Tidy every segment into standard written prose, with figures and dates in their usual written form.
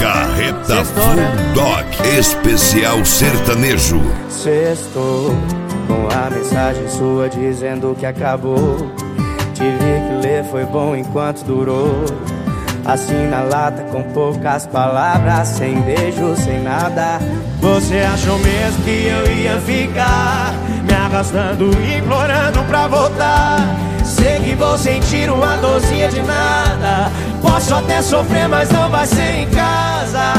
Carreta Full Dog Especial Sertanejo. Sextou com a mensagem sua dizendo que acabou. Tive que ler, foi bom enquanto durou. Assim na lata com poucas palavras, sem beijo, sem nada. Você achou mesmo que eu ia ficar me arrastando, implorando pra voltar? Sei que vou sentir uma dorzinha de nada. Posso até sofrer, mas não vai ser em casa.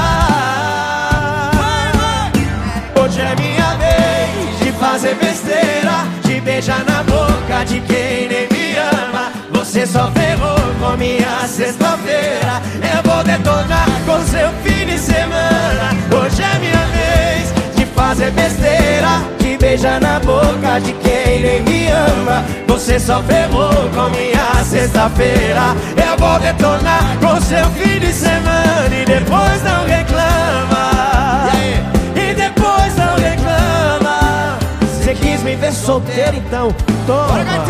Hoje é minha vez de fazer besteira, de beijar na boca de quem nem me ama. Você só ferrou com minha sexta-feira. Eu vou detonar com seu fim de semana. Hoje é minha vez de fazer besteira, de beijar na boca de quem nem me ama. Você só ferrou com minha sexta-feira. Eu vou detonar com seu fim de semana. E depois não reclama. E depois não reclama. Você quis me ver solteiro, então toma.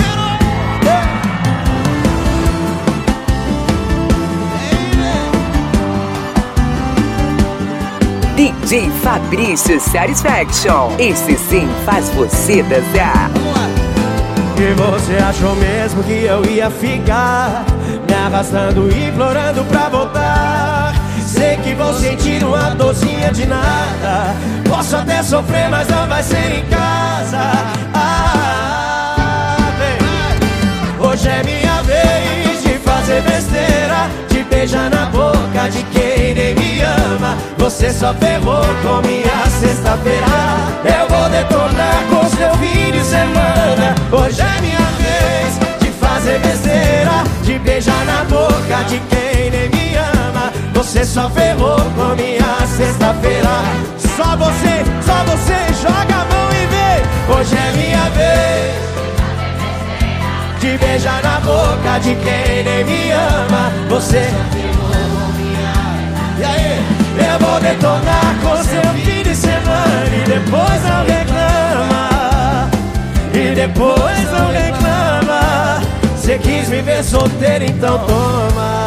DJ Fabrício Satisfaction. Esse sim faz você dançar. E você achou mesmo que eu ia ficar me arrastando, implorando pra voltar? Sei que vou sentir uma dorzinha de nada. Posso até sofrer, mas não vai ser em casa. Hoje é minha vez de fazer besteira, de beijar na boca de quem nem me ama. Você só ferrou com minha sexta-feira. Eu vou detonar com seu fim de semana. Hoje é minha vez de fazer besteira, de beijar na boca de quem nem me ama. Você só ferrou com minha sexta-feira. Só você, joga a mão e vê. Hoje é minha vez de beijar na boca de quem nem me ama. Você. E aí? Eu vou detonar com seu fim de semana. E depois não reclama. E depois não reclama. Você quis me ver solteiro, então toma.